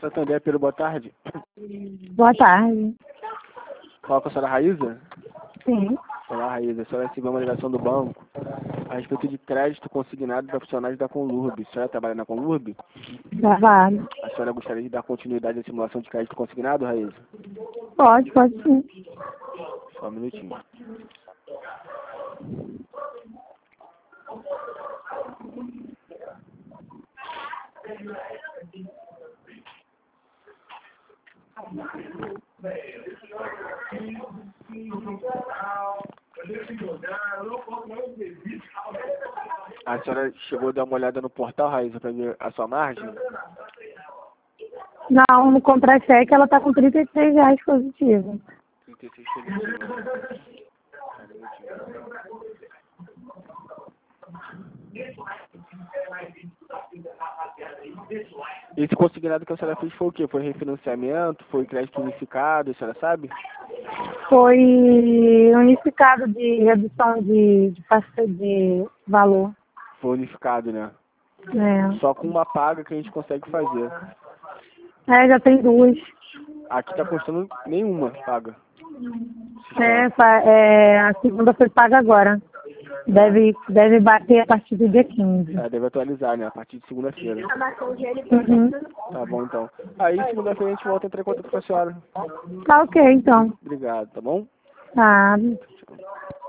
Santander, pelo boa tarde. Boa tarde. Fala com a senhora Raíza? Sim. Olá, Raíza. A senhora recebeu uma ligação do banco a respeito de crédito consignado para funcionários da Conlurb. A senhora trabalha na Conlurb? Trabalho. A senhora gostaria de dar continuidade à simulação de crédito consignado, Raíza? Pode sim. Só um minutinho. A senhora chegou a dar uma olhada no portal, Raíza, para ver a sua margem? Não, no contra-cheque ela tá com R$ 33 positivo. 36 positivo. Esse consignado que a senhora fez foi o quê? Foi refinanciamento? Foi crédito unificado? A senhora sabe? Foi unificado de redução de valor. Foi unificado, né? É. Só com uma paga que a gente consegue fazer. Já tem duas. Aqui tá custando nenhuma paga. A segunda foi paga agora. Deve bater a partir do dia 15. Deve atualizar, né? A partir de segunda-feira. Uhum. Tá bom, então. Aí, segunda-feira, a gente volta a entrar em contato com a senhora. Tá ok, então. Obrigado, tá bom? Tá.